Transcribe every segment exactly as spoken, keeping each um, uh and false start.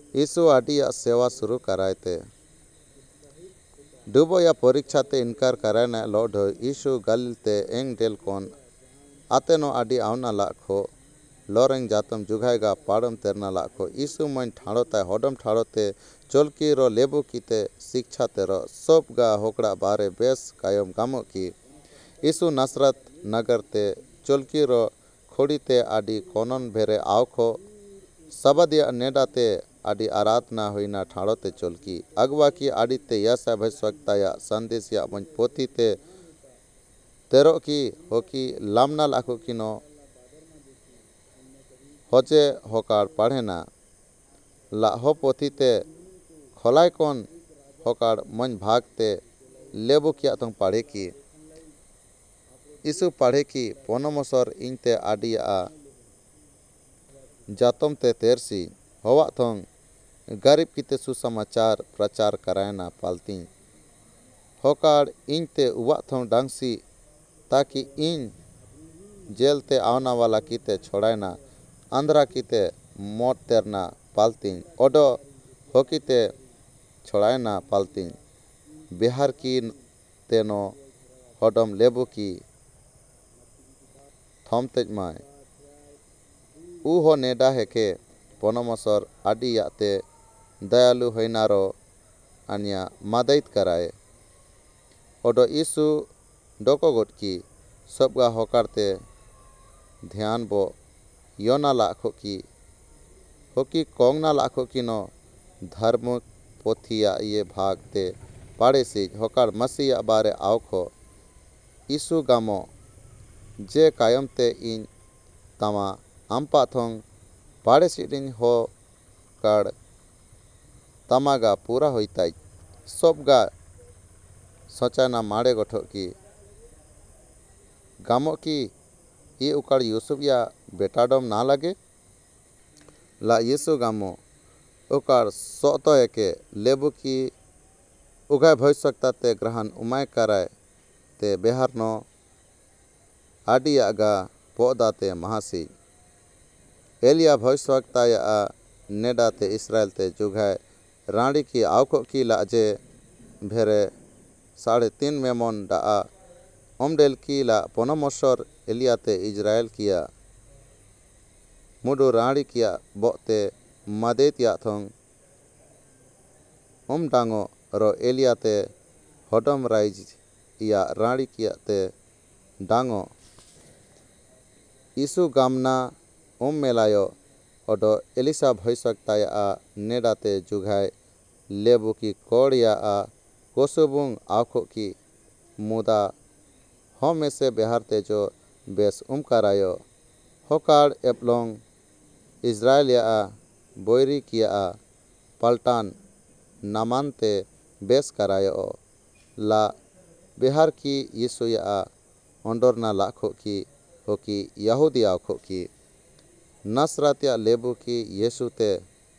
यीशु idea सेवा शुरू करायते डुबो या परीक्षा ते इनकार करायना लौट यीशु गलील ते एंग डेल कोन आतेनो आडि आवना लाखो लोरेंग जातम जुगाएगा पाड़म तेरना लाखो यीशु मन ठाड़ोता होडम ठाड़ोते चोलकी रो लेबू कीते शिक्षा तेरो सब गा होकड़ा बारे बेस कायम गामो की यीशु नसरत नगर ते चोलकी रो खोड़ीते आडि कोनन भेरे आवखो सबदिया नेडाते आडि आराधना होइना ठाड़ोते चोलकी अगवा की आडिते यसा भैसवक्ताया संदेशिया मन पोथीते तेरो की होकी लामना लाखो किनो होचे होकार पढ़ेना ला हो पोथीते खोलाय कोन होकार मन भागते लेबो किया तुम पढ़े की यीशु पढ़े की पोनमोसर इनते आडिया जातम ते तेरसी हवा थोंग गरीब किते सुसमाचार प्रचार करायना पालती होकार इनते उवा थोंग डांगसी ताकि इन जेल ते आवना वाला किते छोड़ायना आंध्रा किते मोट तेरना पालती ओडो होकीते छोड़ायना पालती बिहार की तेनो होडम लेबू की थम तेजमाय उ हो नेडा हेके पोनमोसर आडि याते दयालु होइनारो आनिया मादैत कराए ओडो यीशु डोको गोटकी सबगा होकारते ध्यान बो योना लाखो की होकी कोंगना लाखो किनो धर्म पोथिया ये भागते पाड़े से होकार मसीया बारे आवखो यीशु गामो जे कायमते इन तमा आम्पा थोंग पाड़े सिडिन हो काड़ तमागा पूरा होइताई सबगा सोचाना माड़े गोठो की गामो की ये उकाड़ यूसुफ या बेटाडोम ना लगे ला यीशु गामो उकाड़ सोतो एके लेबू की उगाय भविष्यवक्ता ते ग्रहण उमाय कराय ते बेहार नो आडियागा पोदाते महासी एलिया भविष्यवक्ता या नेडा ते इस्राएल ते जुगाय रानी की आवको की लाजे भेरे साढ़े तीन मेमोन डा ओमडेल की ला पोनमोसर एलियाते इजराइल किया मुडो रानी किया बोते मदेत या थोंग ओम डांगो रो एलियाते होडम राइज या रानी किया ते डांगो यीशु गामना ओम मेलायो ओडो एलिसा भविष्यवक्ता या नेडाते जुगाय लेबू की कोड़ या कोसुबुंग आँखों की मुदा हो में से बिहार तेजो बेस उम करायो होकार एपलोंग इजराइल या बोयरी किया पलटान नामानते बेस करायो ला बिहार की यीशु या ओंडोरना लाखो की होकी यहूदी आँखों की नसरातिया लेबू की यीशु ते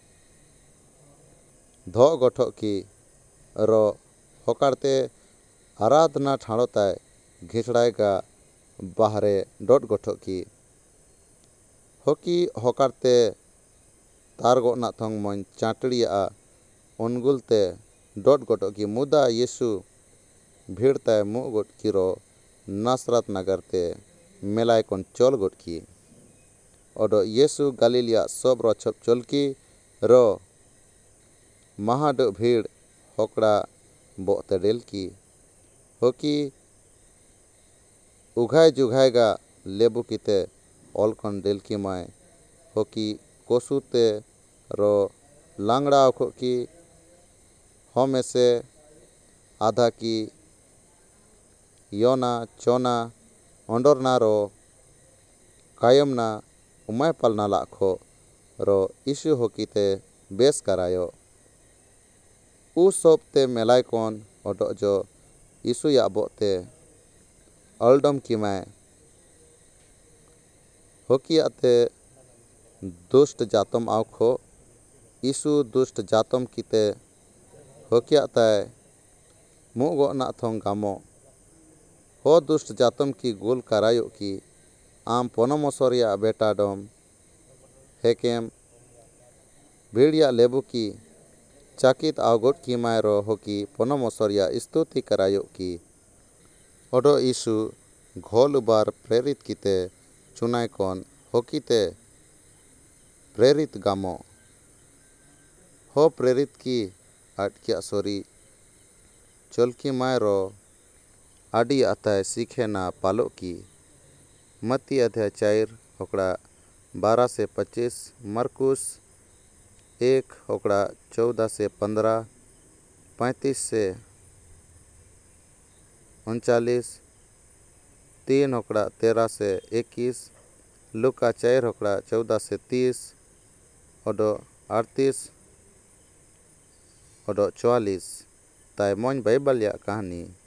धो गोठो की रो होकारते आराधना ठाड़ोताय घिसड़ाएगा बाहरे डोट गोठो की होकी होकारते तारगो ना थोंग मन चाटड़िया उनगुलते डोट गोठो की मुदा यीशु भीड़ताय मु गोट की रो नसरत नगरते मेलाय कोन चोल गोट की ओडो यीशु गलीलिया सब रो छप चोलकी रो महाड भीड़ होकड़ा बोते डेल की होकी उघाय जुघायगा लेबू कीते ओलकन डेल की माय होकी कोसुते रो लांगड़ा ओखो की हो में से आधा की योना चोना ओंडोरना रो कायमना उमाय पलना लाखो रो यीशु होकीते बेस करायो उ सोबते मेलाय कोन ओडो जो यीशु या बोते अल्डम किमाय होकियाते दुष्ट जातम आवखो यीशु दुष्ट जातम कीते होकियाताय मुगो ना थोंग गामो हो दुष्ट जातम की गोल करायो की आम पोनमोसरिया बेटा डोम हेकेम भेड़िया लेबू की चाकित आवगोट की मायरो होकी पनमसरिया स्तुति करायो की ओडो यीशु घोल बार प्रेरित किते चुनाय कौन होकीते प्रेरित गामो हो प्रेरित की आटकिया सोरी चलकी मायरो आडि अताय सीखेना पालो की मती अध्याय चार होकड़ा बारह से पच्चीस मरकुस एक होकड़ा चौदह से पंद्रह पैंतीस से उनचालीस तीन होकड़ा तेरह से इक्कीस लुका चार होकड़ा चौदह से तीस ओडो अड़तीस ओडो चौवालीस ताय मोन बाइबल या कहानी